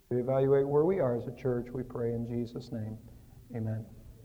We evaluate where we are as a church. We pray in Jesus' name. Amen.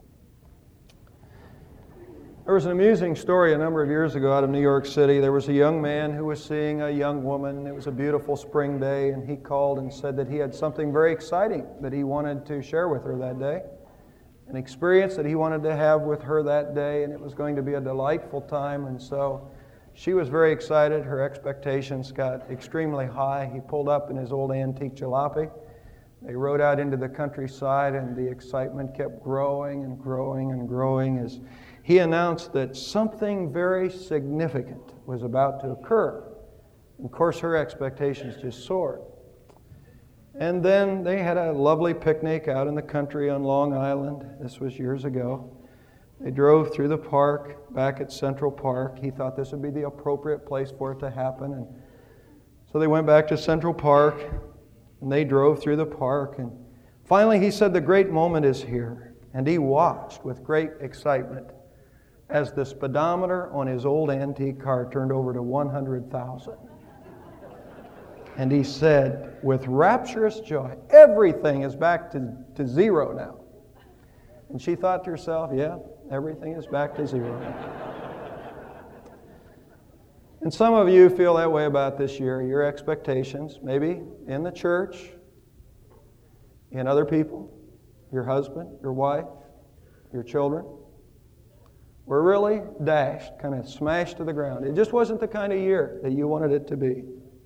There was an amusing story a number of years ago out of New York City. There was a young man who was seeing a young woman. It was a beautiful spring day, and he called and said that he had something very exciting that he wanted to share with her that day. An experience that he wanted to have with her that day, and it was going to be a delightful time. And so she was very excited. Her expectations got extremely high. He pulled up in his old antique jalopy. They rode out into the countryside, and the excitement kept growing and growing and growing as he announced that something very significant was about to occur. And of course, her expectations just soared. And then they had a lovely picnic out in the country on Long Island. This was years ago. They drove through the park, back at Central Park. He thought this would be the appropriate place for it to happen. And so they went back to Central Park, and they drove through the park. And finally, he said, the great moment is here. And he watched with great excitement as the speedometer on his old antique car turned over to 100,000. And he said, with rapturous joy, everything is back to zero now. And she thought to herself, yeah, everything is back to zero now. And some of you feel that way about this year. Your expectations, maybe in the church, in other people, your husband, your wife, your children, were really dashed, kind of smashed to the ground. It just wasn't the kind of year that you wanted it to be.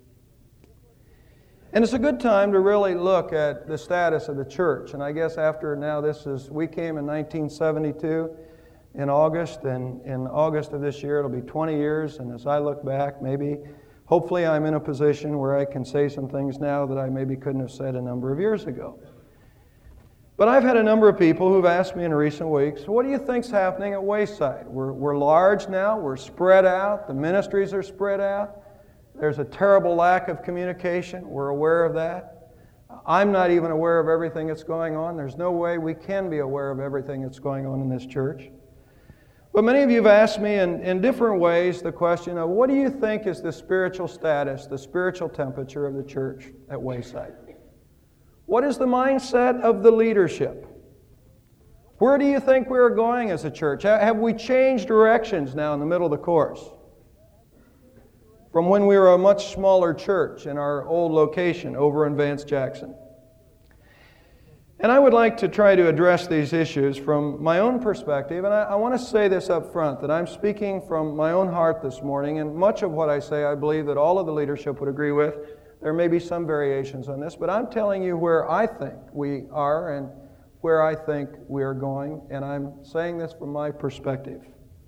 And it's a good time to really look at the status of the church. And I guess we came in 1972 in August, and in August of this year it'll be 20 years. And as I look back, hopefully I'm in a position where I can say some things now that I maybe couldn't have said a number of years ago. But I've had a number of people who've asked me in recent weeks, what do you think's happening at Wayside? We're large now, we're spread out, the ministries are spread out. There's a terrible lack of communication. We're aware of that. I'm not even aware of everything that's going on. There's no way we can be aware of everything that's going on in this church. But many of you have asked me in different ways the question of what do you think is the spiritual status, the spiritual temperature of the church at Wayside? What is the mindset of the leadership? Where do you think we're going as a church? Have we changed directions now in the middle of the course? From when we were a much smaller church in our old location over in Vance Jackson. And I would like to try to address these issues from my own perspective, and I want to say this up front, that I'm speaking from my own heart this morning, and much of what I say I believe that all of the leadership would agree with. There may be some variations on this, but I'm telling you where I think we are and where I think we are going, and I'm saying this from my perspective.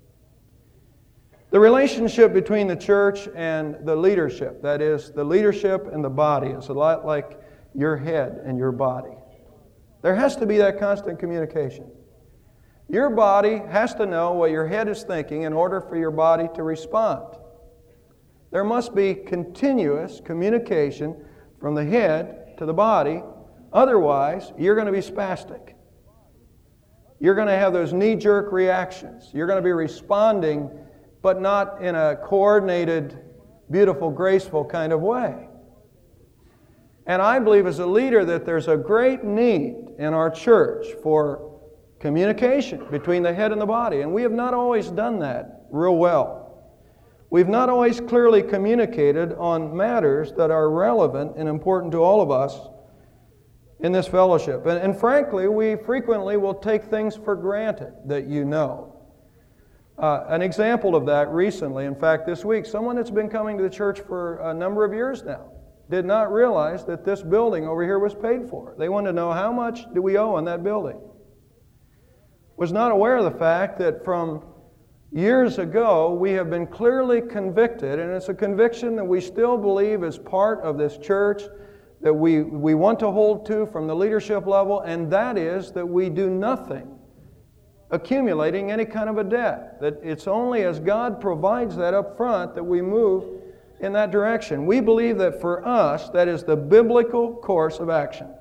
The relationship between the church and the leadership, that is, the leadership and the body, is a lot like your head and your body. There has to be that constant communication. Your body has to know what your head is thinking in order for your body to respond. There must be continuous communication from the head to the body. Otherwise, you're going to be spastic. You're going to have those knee-jerk reactions. You're going to be responding, but not in a coordinated, beautiful, graceful kind of way. And I believe as a leader that there's a great need in our church for communication between the head and the body. And we have not always done that real well. We've not always clearly communicated on matters that are relevant and important to all of us in this fellowship. And frankly, we frequently will take things for granted that you know. An example of that recently, in fact this week, someone that's been coming to the church for a number of years now did not realize that this building over here was paid for. They wanted to know how much do we owe on that building. Was not aware of the fact that from years ago, we have been clearly convicted, and it's a conviction that we still believe is part of this church, that we want to hold to from the leadership level, and that is that we do nothing accumulating any kind of a debt. That it's only as God provides that up front that we move in that direction. We believe that for us, that is the biblical course of action.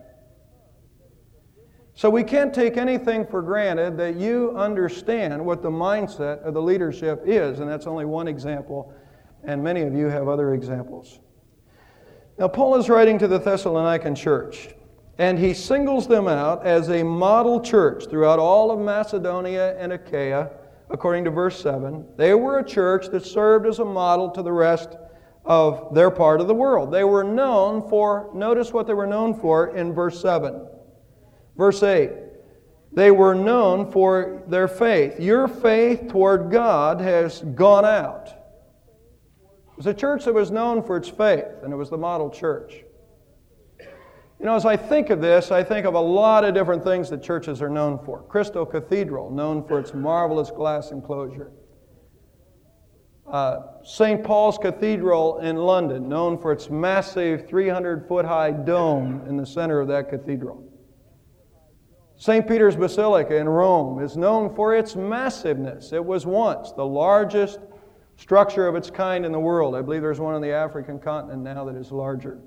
So we can't take anything for granted that you understand what the mindset of the leadership is, and that's only one example, and many of you have other examples. Now, Paul is writing to the Thessalonican church, And he singles them out as a model church throughout all of Macedonia and Achaia, according to verse 7. They were a church that served as a model to the rest of their part of the world. They were known for, notice what they were known for in verse 7. Verse 8, they were known for their faith. Your faith toward God has gone out. It was a church that was known for its faith, and it was the model church. You know, as I think of this, I think of a lot of different things that churches are known for. Crystal Cathedral, known for its marvelous glass enclosure. St. Paul's Cathedral in London, known for its massive 300-foot-high dome in the center of that cathedral. St. Peter's Basilica in Rome is known for its massiveness. It was once the largest structure of its kind in the world. I believe there's one on the African continent now that is larger.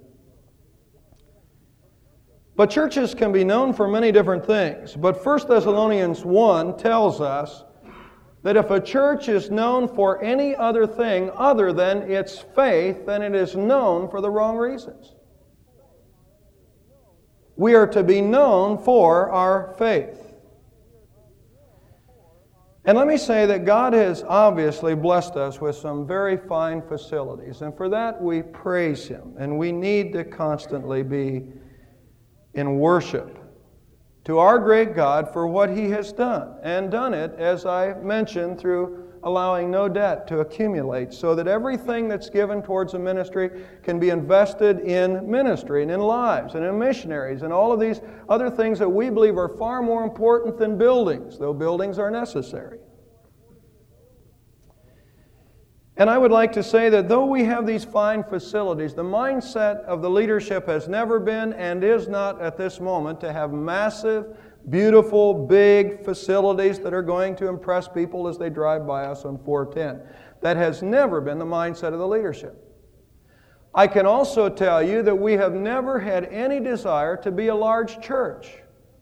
But churches can be known for many different things. But 1 Thessalonians 1 tells us that if a church is known for any other thing other than its faith, then it is known for the wrong reasons. We are to be known for our faith. And let me say that God has obviously blessed us with some very fine facilities, and for that we praise Him, and we need to constantly be in worship to our great God for what He has done, and done it, as I mentioned, through allowing no debt to accumulate, so that everything that's given towards a ministry can be invested in ministry and in lives and in missionaries and all of these other things that we believe are far more important than buildings, though buildings are necessary. And I would like to say that though we have these fine facilities, the mindset of the leadership has never been and is not at this moment to have massive, beautiful, big facilities that are going to impress people as they drive by us on 410. That has never been the mindset of the leadership. I can also tell you that we have never had any desire to be a large church.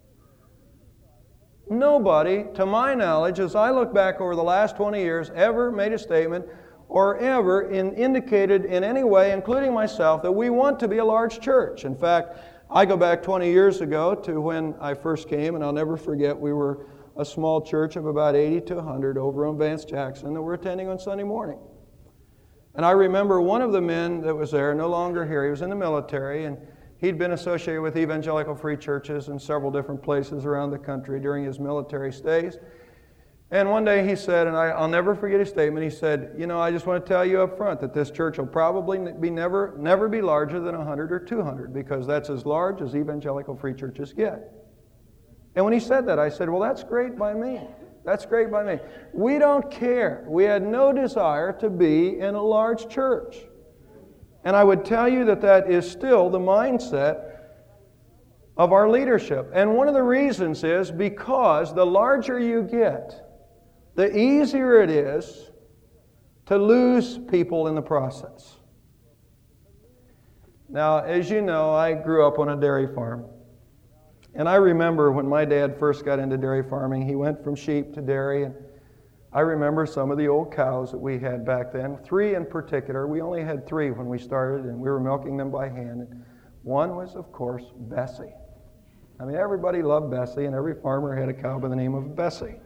Nobody, to my knowledge, as I look back over the last 20 years, ever made a statement or ever indicated in any way, including myself, that we want to be a large church. In fact, I go back 20 years ago to when I first came, and I'll never forget, we were a small church of about 80 to 100 over on Vance Jackson that we're attending on Sunday morning. And I remember one of the men that was there, no longer here, he was in the military, and he'd been associated with evangelical free churches in several different places around the country during his military stays. And one day he said, and I'll never forget his statement, he said, you know, I just want to tell you up front that this church will probably never be larger than 100 or 200, because that's as large as evangelical free churches get. And when he said that, I said, well, that's great by me. That's great by me. We don't care. We had no desire to be in a large church. And I would tell you that that is still the mindset of our leadership. And one of the reasons is because the larger you get, the easier it is to lose people in the process. Now, as you know, I grew up on a dairy farm. And I remember when my dad first got into dairy farming, he went from sheep to dairy. And I remember some of the old cows that we had back then, 3 in particular. We only had 3 when we started, and we were milking them by hand. And one was, of course, Bessie. I mean, everybody loved Bessie, and every farmer had a cow by the name of Bessie.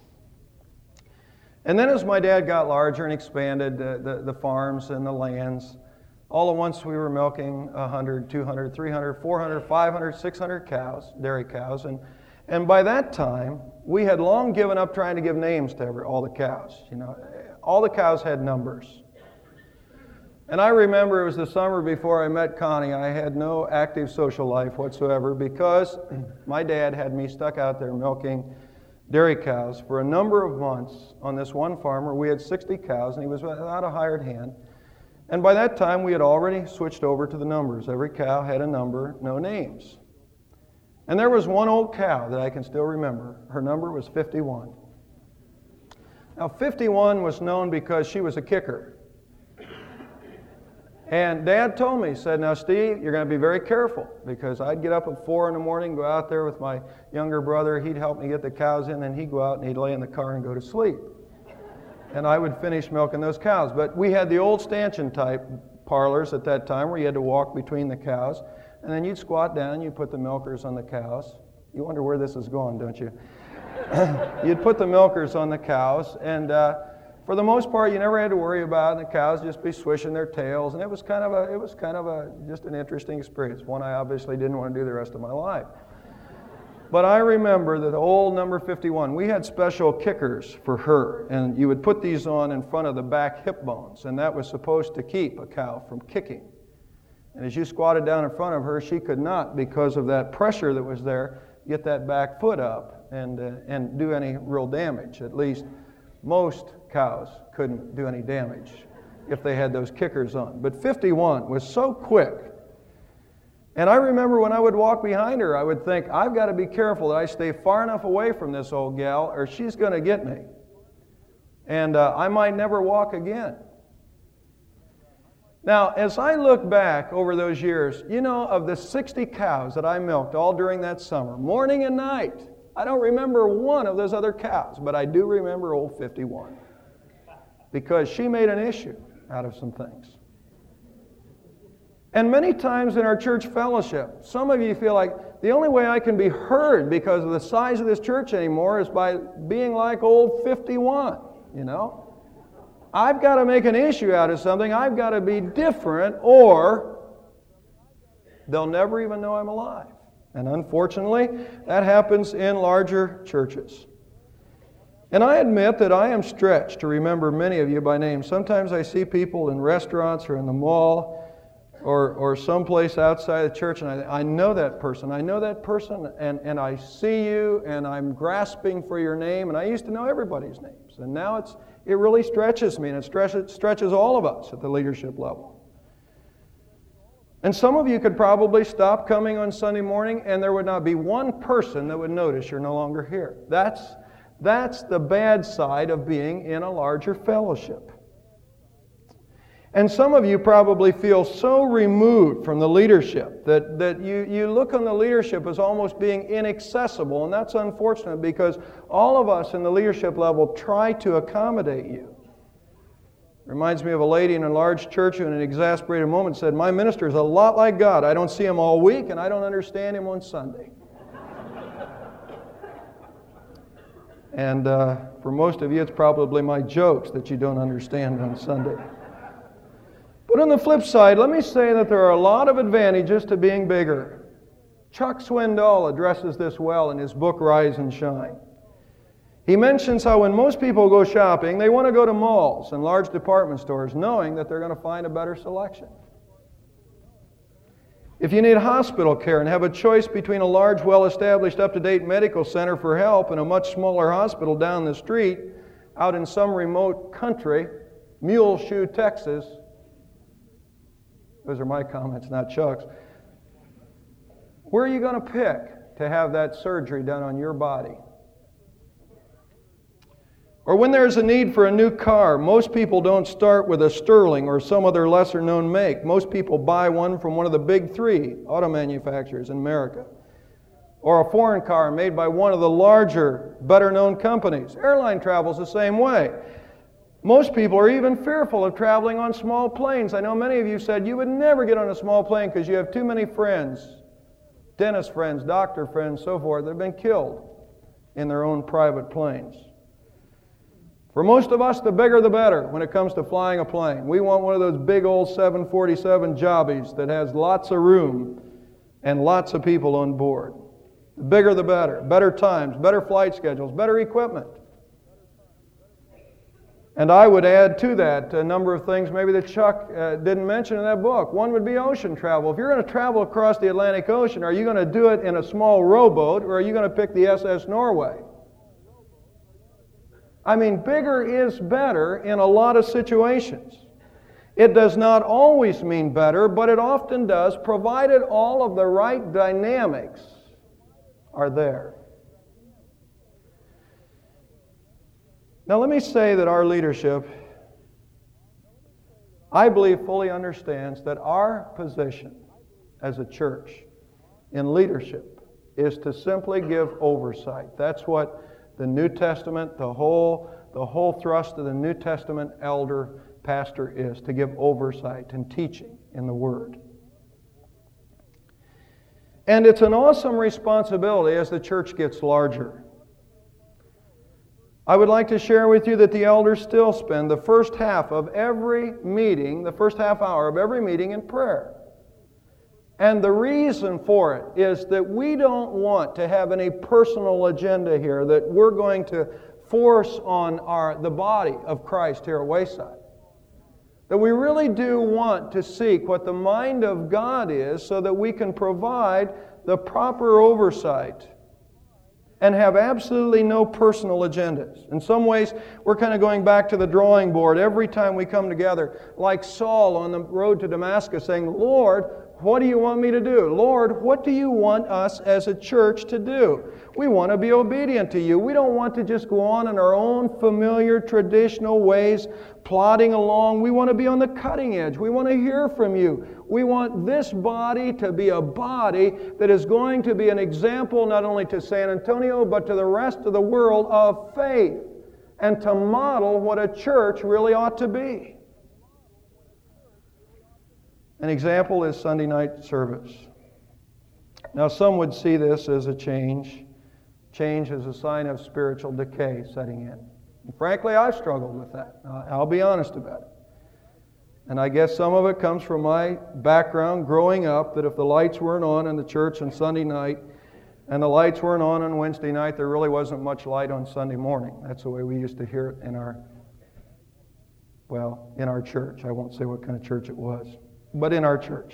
And then as my dad got larger and expanded the farms and the lands, all at once we were milking 100, 200, 300, 400, 500, 600 cows, dairy cows. And by that time, we had long given up trying to give names to all the cows. You know, all the cows had numbers. And I remember it was the summer before I met Connie. I had no active social life whatsoever because my dad had me stuck out there milking dairy cows for a number of months on this one farm where we had 60 cows, and he was without a hired hand. And by that time, we had already switched over to the numbers. Every cow had a number, no names. And there was one old cow that I can still remember. Her number was 51. Now, 51 was known because she was a kicker. And Dad told me, he said, now Steve, you're going to be very careful, because I'd get up at 4 in the morning, go out there with my younger brother, he'd help me get the cows in, then he'd go out and he'd lay in the car and go to sleep. And I would finish milking those cows. But we had the old stanchion type parlors at that time where you had to walk between the cows. And then you'd squat down, you'd put the milkers on the cows. You wonder where this is going, don't you? You'd put the milkers on the cows, and for the most part, you never had to worry about it. The cows just be swishing their tails, and it was kind of just an interesting experience. One I obviously didn't want to do the rest of my life. But I remember that the old number 51, we had special kickers for her, and you would put these on in front of the back hip bones, and that was supposed to keep a cow from kicking. And as you squatted down in front of her, she could not, because of that pressure that was there, get that back foot up and do any real damage. At least most cows couldn't do any damage if they had those kickers on. But 51 was so quick. And I remember when I would walk behind her, I would think, I've got to be careful that I stay far enough away from this old gal or she's going to get me. And I might never walk again. Now, as I look back over those years, you know, of the 60 cows that I milked all during that summer, morning and night, I don't remember one of those other cows, but I do remember old 51. Because she made an issue out of some things. And many times in our church fellowship, some of you feel like the only way I can be heard because of the size of this church anymore is by being like old 51, you know? I've got to make an issue out of something. I've got to be different, or they'll never even know I'm alive. And unfortunately, that happens in larger churches. And I admit that I am stretched to remember many of you by name. Sometimes I see people in restaurants or in the mall or someplace outside the church, and I know that person. I know that person, and I see you, and I'm grasping for your name, and I used to know everybody's names. And now it really stretches me, and it stretches all of us at the leadership level. And some of you could probably stop coming on Sunday morning, and there would not be one person that would notice you're no longer here. That's the bad side of being in a larger fellowship. And some of you probably feel so removed from the leadership that you look on the leadership as almost being inaccessible, and that's unfortunate because all of us in the leadership level try to accommodate you. Reminds me of a lady in a large church who in an exasperated moment said, "My minister is a lot like God. I don't see him all week, and I don't understand him on Sunday." And for most of you, it's probably my jokes that you don't understand on Sunday. But on the flip side, let me say that there are a lot of advantages to being bigger. Chuck Swindoll addresses this well in his book, Rise and Shine. He mentions how when most people go shopping, they want to go to malls and large department stores knowing that they're going to find a better selection. If you need hospital care and have a choice between a large, well-established, up-to-date medical center for help and a much smaller hospital down the street out in some remote country, Muleshoe, Texas, those are my comments, not Chuck's, where are you going to pick to have that surgery done on your body? Or when there's a need for a new car, most people don't start with a Sterling or some other lesser-known make. Most people buy one from one of the big three auto manufacturers in America. Or a foreign car made by one of the larger, better-known companies. Airline travel's the same way. Most people are even fearful of traveling on small planes. I know many of you said you would never get on a small plane because you have too many friends, dentist friends, doctor friends, so forth, that have been killed in their own private planes. For most of us, the bigger the better when it comes to flying a plane. We want one of those big old 747 jobbies that has lots of room and lots of people on board. The bigger the better. Better times, better flight schedules, better equipment. And I would add to that a number of things maybe that Chuck didn't mention in that book. One would be ocean travel. If you're going to travel across the Atlantic Ocean, are you going to do it in a small rowboat or are you going to pick the SS Norway? I mean, bigger is better in a lot of situations. It does not always mean better, but it often does, provided all of the right dynamics are there. Now, let me say that our leadership, I believe, fully understands that our position as a church in leadership is to simply give oversight. That's what the New Testament, the whole thrust of the New Testament elder pastor is, to give oversight and teaching in the Word. And it's an awesome responsibility as the church gets larger. I would like to share with you that the elders still spend the first half of every meeting, the first half hour of every meeting in prayer. And the reason for it is that we don't want to have any personal agenda here that we're going to force on the body of Christ here at Wayside. That we really do want to seek what the mind of God is so that we can provide the proper oversight and have absolutely no personal agendas. In some ways, we're kind of going back to the drawing board every time we come together, like Saul on the road to Damascus saying, Lord, what do you want me to do? Lord, what do you want us as a church to do? We want to be obedient to you. We don't want to just go on in our own familiar, traditional ways, plodding along. We want to be on the cutting edge. We want to hear from you. We want this body to be a body that is going to be an example not only to San Antonio, but to the rest of the world of faith, and to model what a church really ought to be. An example is Sunday night service. Now, some would see this as a change. Change is a sign of spiritual decay setting in. And frankly, I've struggled with that. I'll be honest about it. And I guess some of it comes from my background growing up, that if the lights weren't on in the church on Sunday night and the lights weren't on Wednesday night, there really wasn't much light on Sunday morning. That's the way we used to hear it in our church. I won't say what kind of church it was, but in our church.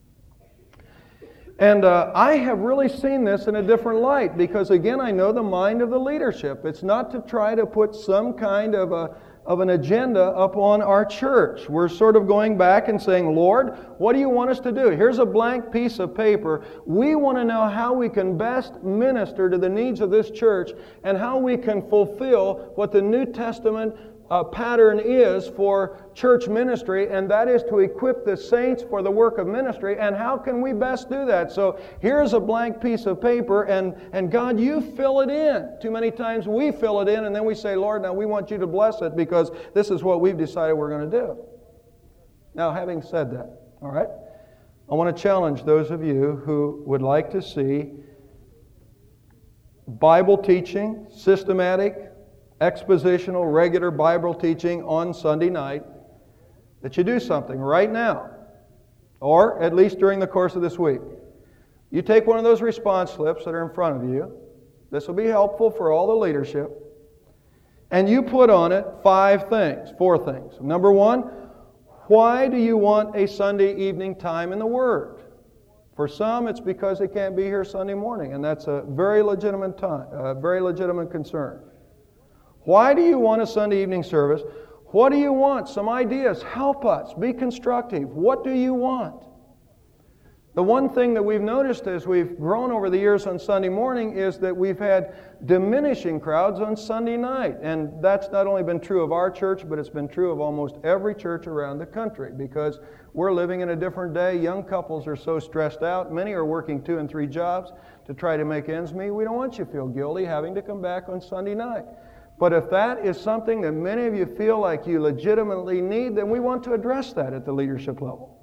And I have really seen this in a different light because, again, I know the mind of the leadership. It's not to try to put some kind of an agenda upon our church. We're sort of going back and saying, Lord, what do you want us to do? Here's a blank piece of paper. We want to know how we can best minister to the needs of this church and how we can fulfill what the New Testament pattern is for church ministry, and that is to equip the saints for the work of ministry. And how can we best do that? So here's a blank piece of paper, and God, you fill it in. Too many times we fill it in, and then we say, Lord, now we want you to bless it because this is what we've decided we're going to do. Now, having said that, all right, I want to challenge those of you who would like to see Bible teaching, systematic, expositional, regular Bible teaching on Sunday night, that you do something right now, or at least during the course of this week. You take one of those response slips that are in front of you. This will be helpful for all the leadership. And you put on it 4 things. Number 1, why do you want a Sunday evening time in the Word? For some, it's because they can't be here Sunday morning, and that's a very legitimate time, a very legitimate concern. Why do you want a Sunday evening service? What do you want? Some ideas. Help us. Be constructive. What do you want? The one thing that we've noticed as we've grown over the years on Sunday morning is that we've had diminishing crowds on Sunday night. And that's not only been true of our church, but it's been true of almost every church around the country because we're living in a different day. Young couples are so stressed out. Many are working 2 and 3 jobs to try to make ends meet. We don't want you to feel guilty having to come back on Sunday night. But if that is something that many of you feel like you legitimately need, then we want to address that at the leadership level.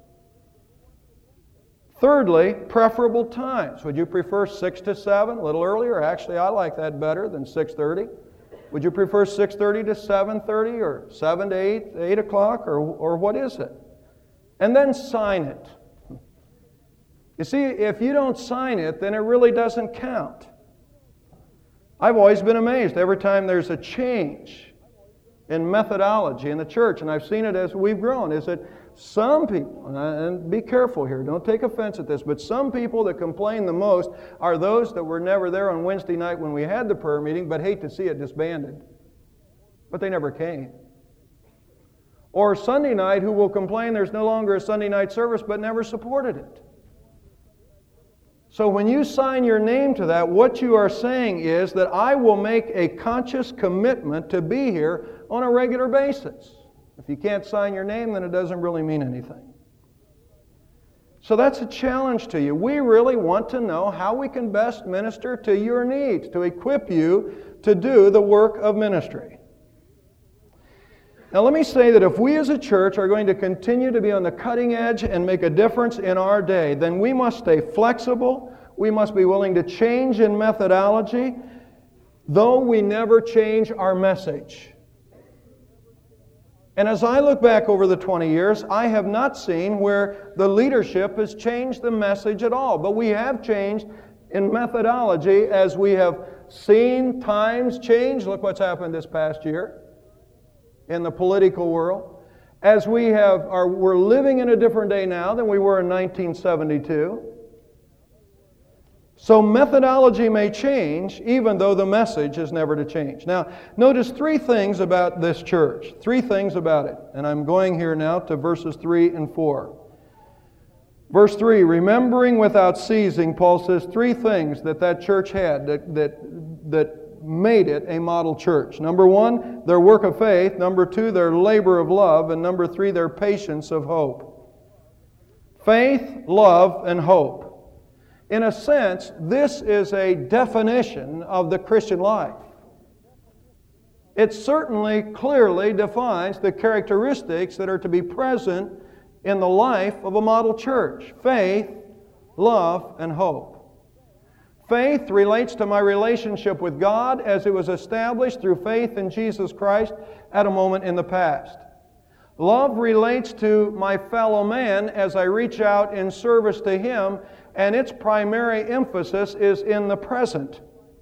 Thirdly, preferable times. Would you prefer 6 to 7, a little earlier? Actually, I like that better than 6:30. Would you prefer 6:30 to 7:30 or 7 to 8 o'clock, or what is it? And then sign it. You see, if you don't sign it, then it really doesn't count. I've always been amazed every time there's a change in methodology in the church, and I've seen it as we've grown, is that some people, and be careful here, don't take offense at this, but some people that complain the most are those that were never there on Wednesday night when we had the prayer meeting, but hate to see it disbanded. But they never came. Or Sunday night who will complain there's no longer a Sunday night service, but never supported it. So when you sign your name to that, what you are saying is that I will make a conscious commitment to be here on a regular basis. If you can't sign your name, then it doesn't really mean anything. So that's a challenge to you. We really want to know how we can best minister to your needs, to equip you to do the work of ministry. Now let me say that if we as a church are going to continue to be on the cutting edge and make a difference in our day, then we must stay flexible, We must be willing to change in methodology, though we never change our message. And as I look back over the 20 years, I have not seen where the leadership has changed the message at all. But we have changed in methodology as we have seen times change. Look what's happened this past year in the political world. As we're living in a different day now than we were in 1972. So methodology may change, even though the message is never to change. Now, notice three things about this church. Three things about it. And I'm going here now to verses 3 and 4. Verse 3, remembering without ceasing, Paul says three things that church had that made it a model church. Number one, their work of faith. Number two, their labor of love. And number three, their patience of hope. Faith, love, and hope. In a sense, this is a definition of the Christian life. It certainly clearly defines the characteristics that are to be present in the life of a model church. Faith, love, and hope. Faith relates to my relationship with God as it was established through faith in Jesus Christ at a moment in the past. Love relates to my fellow man as I reach out in service to him, and its primary emphasis is in the present.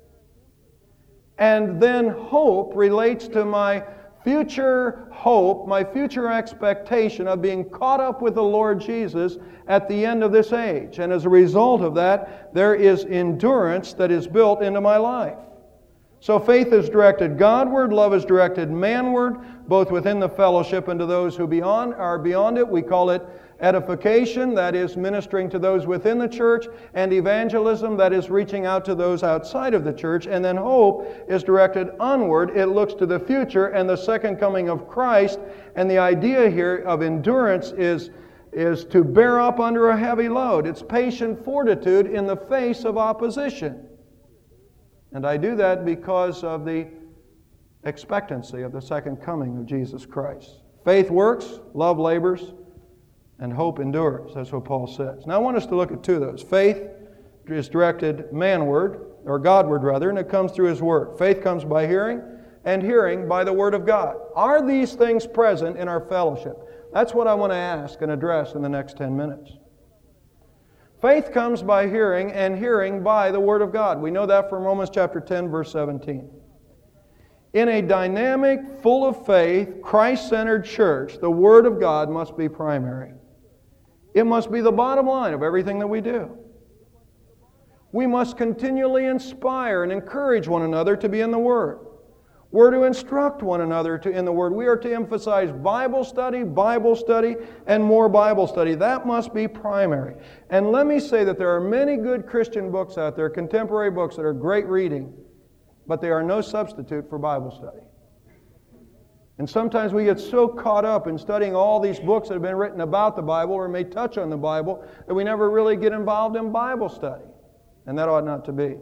And then hope relates to my future hope, my future expectation of being caught up with the Lord Jesus at the end of this age. And as a result of that, there is endurance that is built into my life. So faith is directed Godward, love is directed manward, both within the fellowship and to those who are beyond it. We call it edification, that is ministering to those within the church, and evangelism, that is reaching out to those outside of the church. And then hope is directed onward. It looks to the future and the second coming of Christ. And the idea here of endurance is to bear up under a heavy load. It's patient fortitude in the face of opposition. And I do that because of the expectancy of the second coming of Jesus Christ. Faith works, love labors, and hope endures. That's what Paul says. Now I want us to look at two of those. Faith is directed manward, or Godward rather, and it comes through His Word. Faith comes by hearing, and hearing by the Word of God. Are these things present in our fellowship? That's what I want to ask and address in the next 10 minutes. Faith comes by hearing, and hearing by the Word of God. We know that from Romans chapter 10, verse 17. In a dynamic, full of faith, Christ-centered church, the Word of God must be primary. It must be the bottom line of everything that we do. We must continually inspire and encourage one another to be in the Word. We're to instruct one another in the Word. We are to emphasize Bible study, and more Bible study. That must be primary. And let me say that there are many good Christian books out there, contemporary books that are great reading, but they are no substitute for Bible study. And sometimes we get so caught up in studying all these books that have been written about the Bible or may touch on the Bible that we never really get involved in Bible study. And that ought not to be.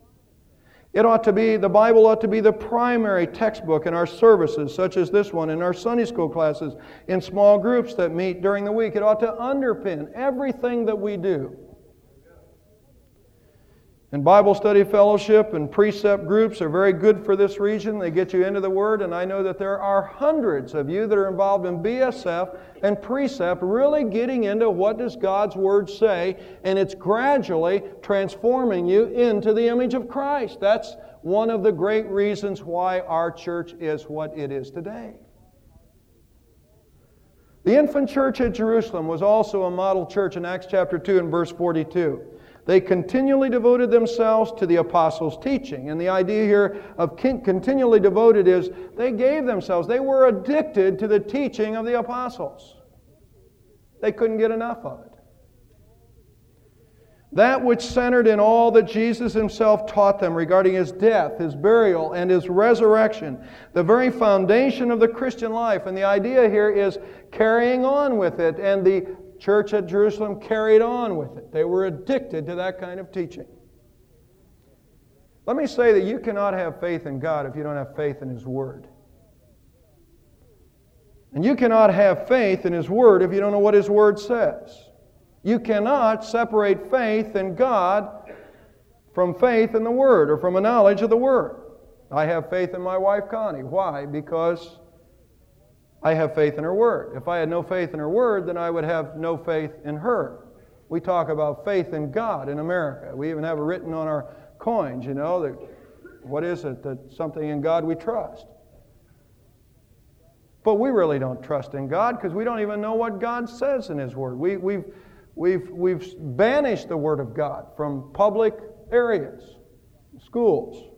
The Bible ought to be the primary textbook in our services, such as this one, in our Sunday school classes, in small groups that meet during the week. It ought to underpin everything that we do. And Bible study fellowship and precept groups are very good for this region. They get you into the Word, and I know that there are hundreds of you that are involved in BSF and precept, really getting into what does God's Word say, and it's gradually transforming you into the image of Christ. That's one of the great reasons why our church is what it is today. The infant church at Jerusalem was also a model church in Acts chapter 2 and verse 42. They continually devoted themselves to the apostles' teaching. And the idea here of continually devoted is they gave themselves. They were addicted to the teaching of the apostles. They couldn't get enough of it. That which centered in all that Jesus Himself taught them regarding His death, His burial, and His resurrection. The very foundation of the Christian life. And the idea here is carrying on with it. And the church at Jerusalem carried on with it. They were addicted to that kind of teaching. Let me say that you cannot have faith in God if you don't have faith in His Word. And you cannot have faith in His Word if you don't know what His Word says. You cannot separate faith in God from faith in the Word or from a knowledge of the Word. I have faith in my wife Connie. Why? Because I have faith in her Word. If I had no faith in her Word, then I would have no faith in her. We talk about faith in God in America. We even have it written on our coins, you know, that what is it? That something in God we trust. But we really don't trust in God because we don't even know what God says in His Word. We've banished the Word of God from public areas, schools.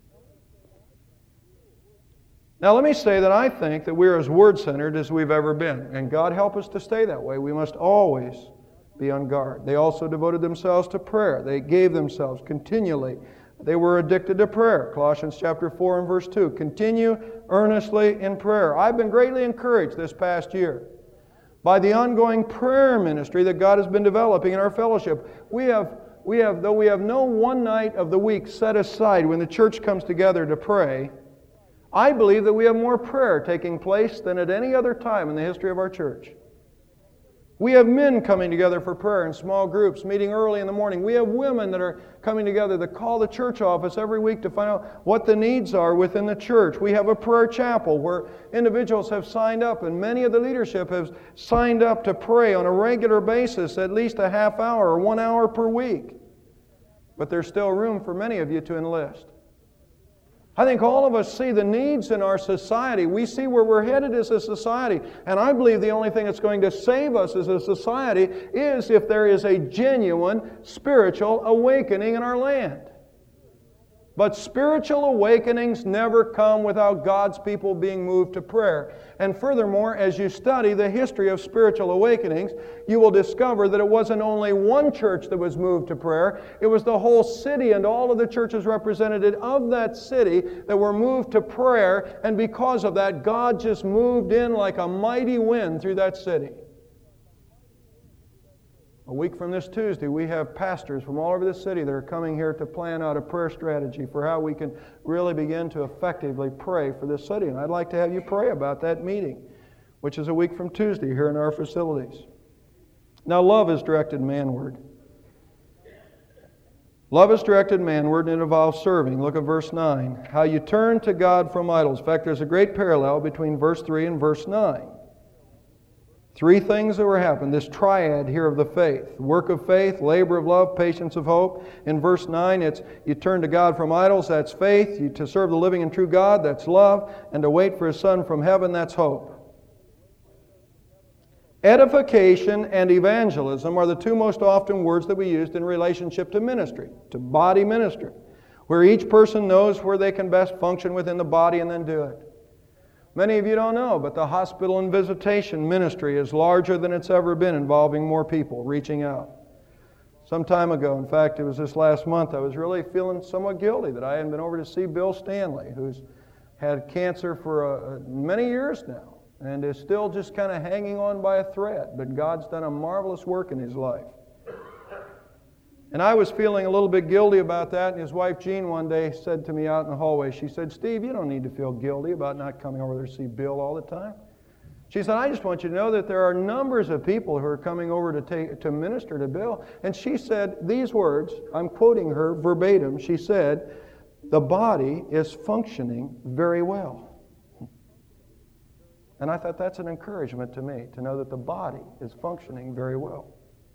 Now let me say that I think that we're as Word-centered as we've ever been. And God help us to stay that way. We must always be on guard. They also devoted themselves to prayer. They gave themselves continually. They were addicted to prayer. Colossians chapter 4 and verse 2. Continue earnestly in prayer. I've been greatly encouraged this past year by the ongoing prayer ministry that God has been developing in our fellowship. Though we have no one night of the week set aside when the church comes together to pray, I believe that we have more prayer taking place than at any other time in the history of our church. We have men coming together for prayer in small groups, meeting early in the morning. We have women that are coming together that call the church office every week to find out what the needs are within the church. We have a prayer chapel where individuals have signed up, and many of the leadership have signed up to pray on a regular basis, at least a half hour or 1 hour per week. But there's still room for many of you to enlist. I think all of us see the needs in our society. We see where we're headed as a society. And I believe the only thing that's going to save us as a society is if there is a genuine spiritual awakening in our land. But spiritual awakenings never come without God's people being moved to prayer. And furthermore, as you study the history of spiritual awakenings, you will discover that it wasn't only one church that was moved to prayer. It was the whole city and all of the churches represented of that city that were moved to prayer. And because of that, God just moved in like a mighty wind through that city. A week from this Tuesday, we have pastors from all over the city that are coming here to plan out a prayer strategy for how we can really begin to effectively pray for this city. And I'd like to have you pray about that meeting, which is a week from Tuesday here in our facilities. Now, love is directed manward. Love is directed manward, and it involves serving. Look at verse 9. How you turn to God from idols. In fact, there's a great parallel between verse 3 and verse 9. Three things that were happening, this triad here of the faith. Work of faith, labor of love, patience of hope. In verse 9, it's you turn to God from idols, that's faith. You to serve the living and true God, that's love. And to wait for His Son from heaven, that's hope. Edification and evangelism are the two most often words that we used in relationship to ministry, to body ministry, where each person knows where they can best function within the body and then do it. Many of you don't know, but the hospital and visitation ministry is larger than it's ever been, involving more people reaching out. Some time ago, in fact, it was this last month, I was really feeling somewhat guilty that I hadn't been over to see Bill Stanley, who's had cancer for many years now and is still just kind of hanging on by a thread. But God's done a marvelous work in his life. And I was feeling a little bit guilty about that, and his wife Jean one day said to me out in the hallway, she said, "Steve, you don't need to feel guilty about not coming over there to see Bill all the time." She said, "I just want you to know that there are numbers of people who are coming over to minister to Bill." And she said these words, I'm quoting her verbatim, she said, "The body is functioning very well." And I thought that's an encouragement to me, to know that the body is functioning very well.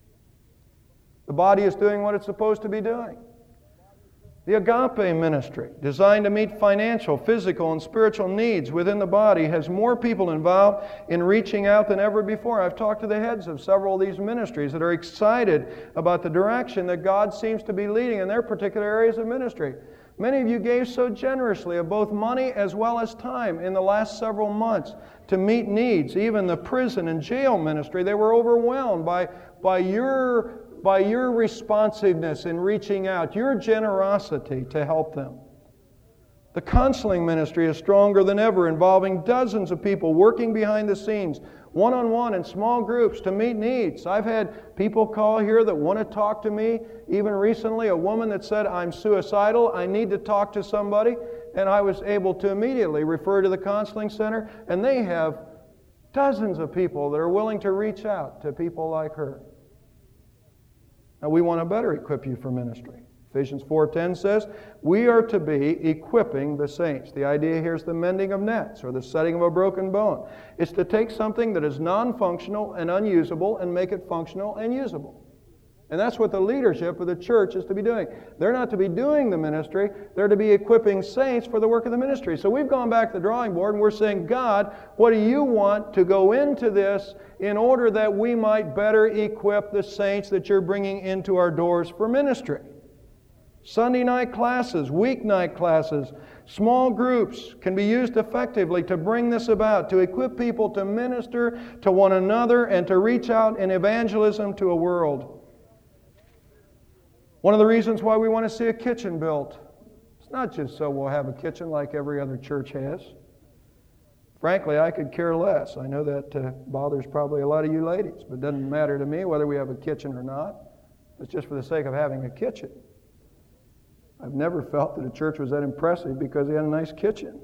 The body is doing what it's supposed to be doing. The agape ministry, designed to meet financial, physical, and spiritual needs within the body, has more people involved in reaching out than ever before. I've talked to the heads of several of these ministries that are excited about the direction that God seems to be leading in their particular areas of ministry. Many of you gave so generously of both money as well as time in the last several months to meet needs. Even the prison and jail ministry, they were overwhelmed by your responsiveness in reaching out, your generosity to help them. The counseling ministry is stronger than ever, involving dozens of people working behind the scenes, one-on-one in small groups to meet needs. I've had people call here that want to talk to me. Even recently, a woman that said, "I'm suicidal, I need to talk to somebody." And I was able to immediately refer to the counseling center, and they have dozens of people that are willing to reach out to people like her. Now, we want to better equip you for ministry. Ephesians 4:10 says, we are to be equipping the saints. The idea here is the mending of nets or the setting of a broken bone. It's to take something that is non-functional and unusable and make it functional and usable. And that's what the leadership of the church is to be doing. They're not to be doing the ministry. They're to be equipping saints for the work of the ministry. So we've gone back to the drawing board and we're saying, God, what do you want to go into this in order that we might better equip the saints that you're bringing into our doors for ministry? Sunday night classes, weeknight classes, small groups can be used effectively to bring this about, to equip people to minister to one another and to reach out in evangelism to a world. One of the reasons why we want to see a kitchen built, it's not just so we'll have a kitchen like every other church has. Frankly, I could care less. I know that bothers probably a lot of you ladies, but it doesn't matter to me whether we have a kitchen or not. It's just for the sake of having a kitchen. I've never felt that a church was that impressive because they had a nice kitchen.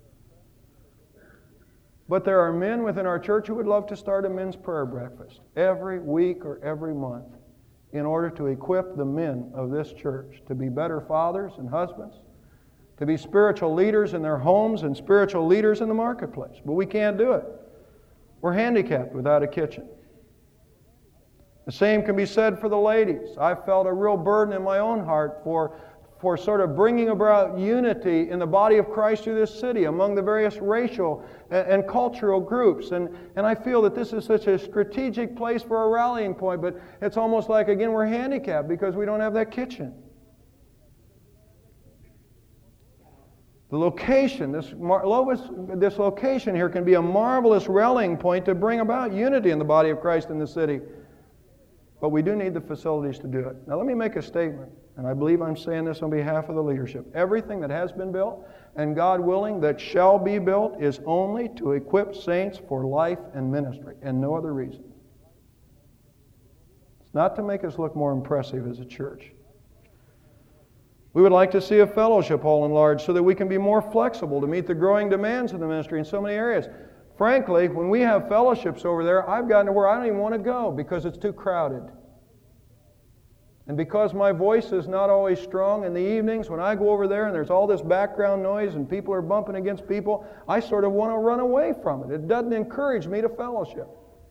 But there are men within our church who would love to start a men's prayer breakfast every week or every month, in order to equip the men of this church to be better fathers and husbands, to be spiritual leaders in their homes and spiritual leaders in the marketplace. But we can't do it. We're handicapped without a kitchen. The same can be said for the ladies. I've felt a real burden in my own heart for sort of bringing about unity in the body of Christ through this city among the various racial and cultural groups. And I feel that this is such a strategic place for a rallying point, but it's almost like, again, we're handicapped because we don't have that kitchen. The location, this location here can be a marvelous rallying point to bring about unity in the body of Christ in the city. But we do need the facilities to do it. Now let me make a statement. And I believe I'm saying this on behalf of the leadership. Everything that has been built, and God willing, that shall be built, is only to equip saints for life and ministry, and no other reason. It's not to make us look more impressive as a church. We would like to see a fellowship hall enlarged so that we can be more flexible to meet the growing demands of the ministry in so many areas. Frankly, when we have fellowships over there, I've gotten to where I don't even want to go because it's too crowded. And because my voice is not always strong in the evenings, when I go over there and there's all this background noise and people are bumping against people, I sort of want to run away from it. It doesn't encourage me to fellowship.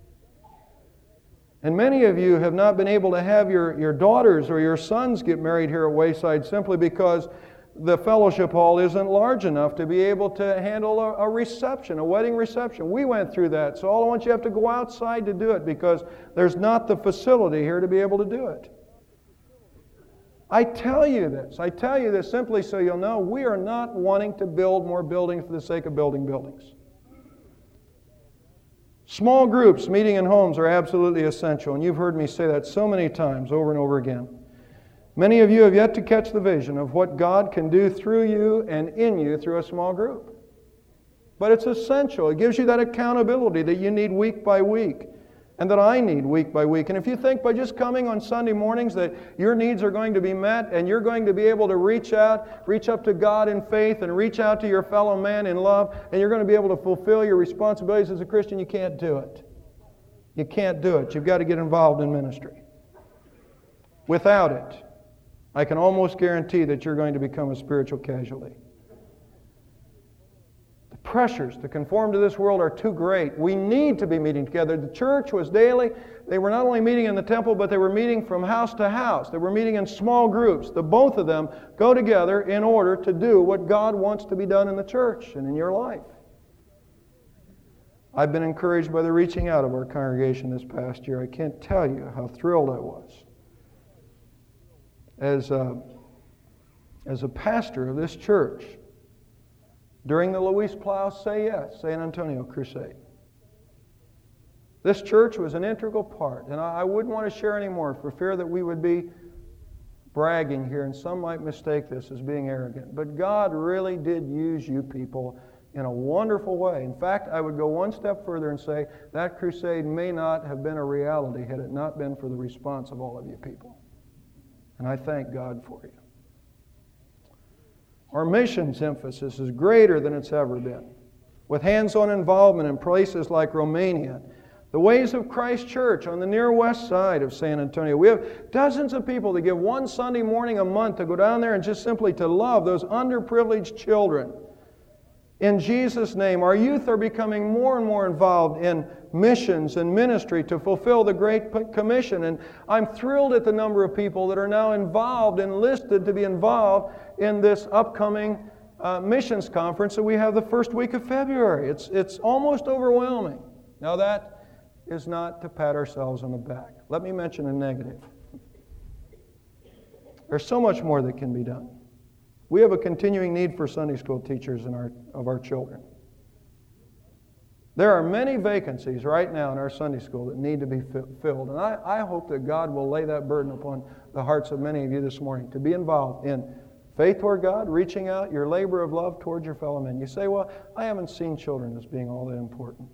And many of you have not been able to have your daughters or your sons get married here at Wayside simply because the fellowship hall isn't large enough to be able to handle a reception, a wedding reception. We went through that, so all at once you have to go outside to do it because there's not the facility here to be able to do it. I tell you this simply so you'll know we are not wanting to build more buildings for the sake of building buildings. Small groups meeting in homes are absolutely essential, and you've heard me say that so many times over and over again. Many of you have yet to catch the vision of what God can do through you and in you through a small group. But it's essential. It gives you that accountability that you need week by week, and that I need week by week. And if you think by just coming on Sunday mornings that your needs are going to be met and you're going to be able to reach up to God in faith and reach out to your fellow man in love, and you're going to be able to fulfill your responsibilities as a Christian, you can't do it. You can't do it. You've got to get involved in ministry. Without it, I can almost guarantee that you're going to become a spiritual casualty. Pressures to conform to this world are too great. We need to be meeting together. The church was daily. They were not only meeting in the temple, but they were meeting from house to house. They were meeting in small groups. The both of them go together in order to do what God wants to be done in the church and in your life. I've been encouraged by the reaching out of our congregation this past year. I can't tell you how thrilled I was. As a pastor of this church, during the Luis Plow Say Yes San Antonio Crusade, this church was an integral part, and I wouldn't want to share any more for fear that we would be bragging here, and some might mistake this as being arrogant. But God really did use you people in a wonderful way. In fact, I would go one step further and say that crusade may not have been a reality had it not been for the response of all of you people. And I thank God for you. Our missions emphasis is greater than it's ever been. With hands-on involvement in places like Romania, The Ways of Christ Church on the near west side of San Antonio. We have dozens of people that give one Sunday morning a month to go down there and just simply to love those underprivileged children. In Jesus' name, our youth are becoming more and more involved in missions and ministry to fulfill the Great Commission. And I'm thrilled at the number of people that are now involved, enlisted to be involved in this upcoming missions conference that we have the first week of February. It's almost overwhelming. Now that is not to pat ourselves on the back. Let me mention a negative. There's so much more that can be done. We have a continuing need for Sunday school teachers of our children. There are many vacancies right now in our Sunday school that need to be filled. And I hope that God will lay that burden upon the hearts of many of you this morning to be involved in faith toward God, reaching out, your labor of love toward your fellow men. You say, well, I haven't seen children as being all that important.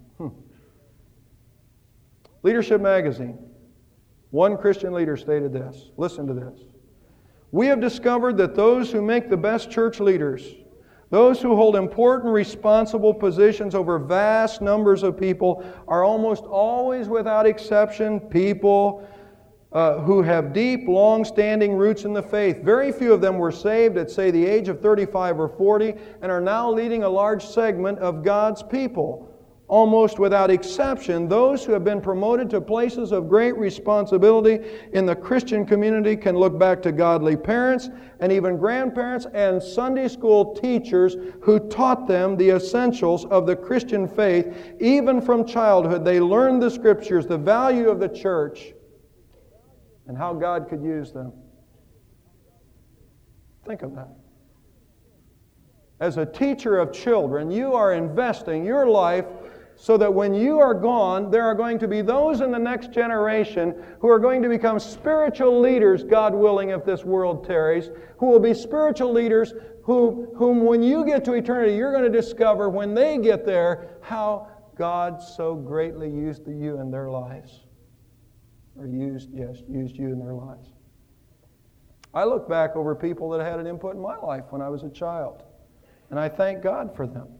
Leadership Magazine, one Christian leader stated this. Listen to this. We have discovered that those who make the best church leaders, those who hold important responsible positions over vast numbers of people, are almost always without exception people who have deep, long-standing roots in the faith. Very few of them were saved at, say, the age of 35 or 40 and are now leading a large segment of God's people. Almost without exception, those who have been promoted to places of great responsibility in the Christian community can look back to godly parents and even grandparents and Sunday school teachers who taught them the essentials of the Christian faith. Even from childhood, they learned the Scriptures, the value of the church, and how God could use them. Think of that. As a teacher of children, you are investing your life so that when you are gone, there are going to be those in the next generation who are going to become spiritual leaders, God willing, if this world tarries, who will be spiritual leaders whom when you get to eternity, you're going to discover when they get there how God so greatly used you in their lives. Or used you in their lives. I look back over people that had an input in my life when I was a child, and I thank God for them.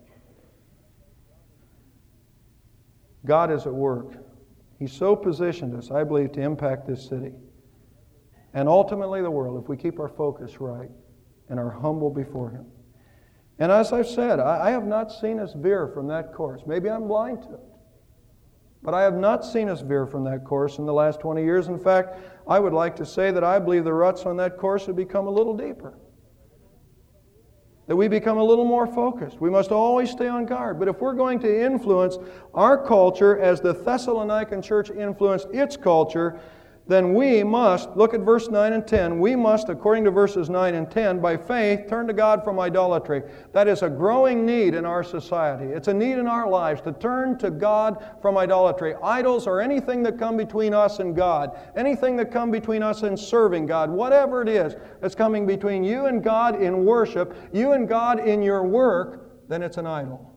God is at work. He's so positioned us, I believe, to impact this city and ultimately the world if we keep our focus right and are humble before Him. And as I've said, I have not seen us veer from that course. Maybe I'm blind to it. But I have not seen us veer from that course in the last 20 years. In fact, I would like to say that I believe the ruts on that course have become a little deeper. That we become a little more focused. We must always stay on guard. But if we're going to influence our culture as the Thessalonican church influenced its culture, then we must, look at verse 9 and 10, we must, according to verses 9 and 10, by faith turn to God from idolatry. That is a growing need in our society. It's a need in our lives to turn to God from idolatry. Idols are anything that come between us and God, anything that come between us and serving God, whatever it is that's coming between you and God in worship, you and God in your work, then it's an idol.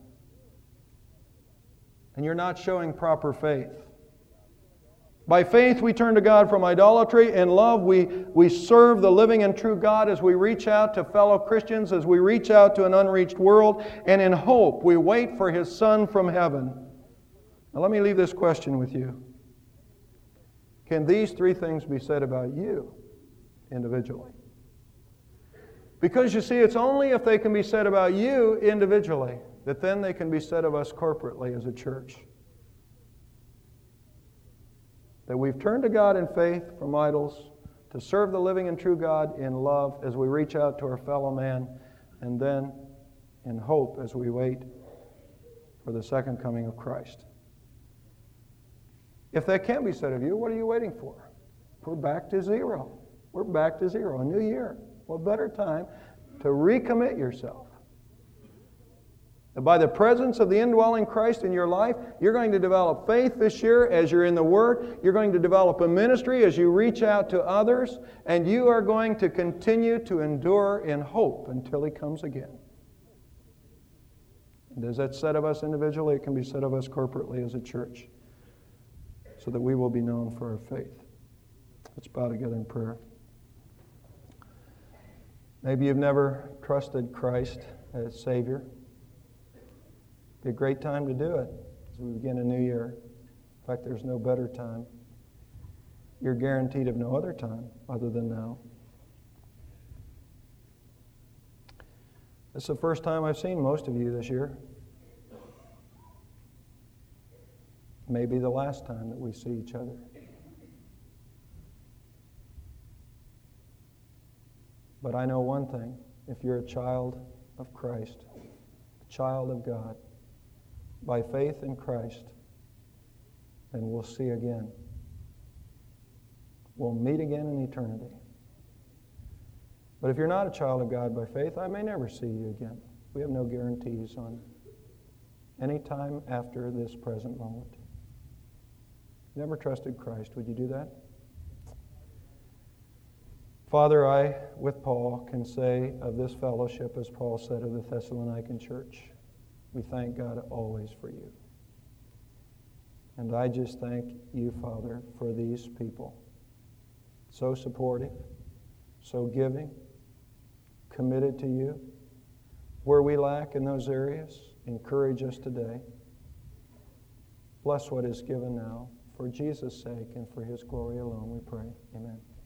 And you're not showing proper faith. By faith we turn to God from idolatry. In love we serve the living and true God as we reach out to fellow Christians, as we reach out to an unreached world. And in hope we wait for His Son from heaven. Now let me leave this question with you. Can these three things be said about you individually? Because you see, it's only if they can be said about you individually that then they can be said of us corporately as a church. That we've turned to God in faith from idols, to serve the living and true God in love as we reach out to our fellow man, and then in hope as we wait for the second coming of Christ. If that can't be said of you, what are you waiting for? We're back to zero. We're back to zero. A new year. What better time to recommit yourself? By the presence of the indwelling Christ in your life, you're going to develop faith this year as you're in the Word. You're going to develop a ministry as you reach out to others. And you are going to continue to endure in hope until He comes again. And as that's said of us individually, it can be said of us corporately as a church, so that we will be known for our faith. Let's bow together in prayer. Maybe you've never trusted Christ as Savior. Be a great time to do it as we begin a new year. In fact, there's no better time. You're guaranteed of no other time other than now. It's the first time I've seen most of you this year. Maybe the last time that we see each other. But I know one thing. If you're a child of Christ, a child of God, by faith in Christ, then we'll see again. We'll meet again in eternity. But if you're not a child of God by faith, I may never see you again. We have no guarantees on any time after this present moment. Never trusted Christ. Would you do that? Father, I, with Paul, can say of this fellowship, as Paul said of the Thessalonican church, we thank God always for you. And I just thank you, Father, for these people. So supportive, so giving, committed to you. Where we lack in those areas, encourage us today. Bless what is given now. For Jesus' sake and for His glory alone, we pray. Amen.